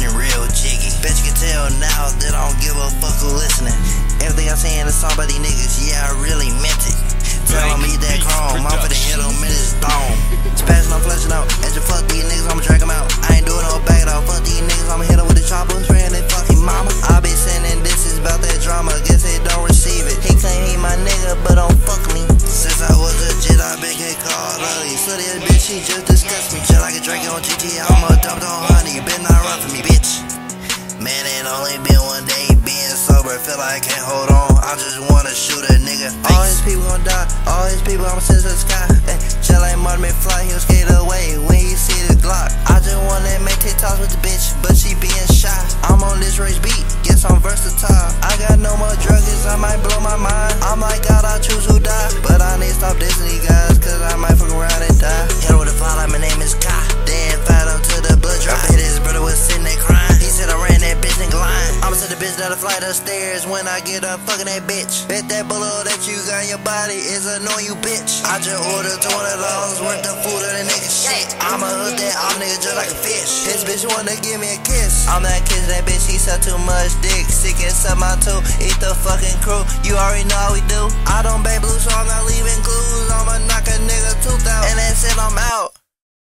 getting real jiggy. Bet you can tell now that I don't give a fuck who listening. Everything I say in the song about these niggas, yeah, I really meant it. Tell them eat that chrome, I'm finna hit them in his dome. Spazzing, I'm flashing out. As you fuck these niggas, I'ma drag them out. I ain't doing no back out. Fuck these niggas, I'ma hit them with the chopper. Spraying they fucking mama. I be sending disses about that drama. Guess they don't receive it. He claim he my nigga, but don't fuck me. Since I was a jit, I been get called ugly. So this bitch, she just disgust me. Just like a Drake on GT, I'ma dump on honey. You better not run for me, bitch. Man, it only been one day being sober. Feel like I can't hold on. I just wanna shoot a nigga face. All his people gon' die. All his people, I'ma send to the sky. Just like Martin McFly, he'll skate away when he see the Glock. I just wanna make TikToks with the bitch, but she being shy. I'm on this race beat, guess I'm versatile. I got no more drugs, I might blow my mind. I'm like God, I choose who die. But I need to stop dissing these guys, cause I might fuck around and die. Hit with a file, like my name is Kai. Then fight up to the blood drop. Hit his brother was sitting there crying. He said I ran that bitch and glide. I'ma send the bitch down the flight of stairs when I get up fucking that bitch. Bet that bullet that you got in your body is annoying you bitch. I just ordered $20 worth of food of the nigga shit. I'ma hook that off nigga just like a fish. His bitch wanna give me a kiss. I'm that kiss that bitch, he suck too much dick. Sick and suck my tooth, eat the fucking crew. You already know how we do. I don't bang blue, so I'm not leaving clues. I'ma knock a nigga tooth out, and that's it, I'm out.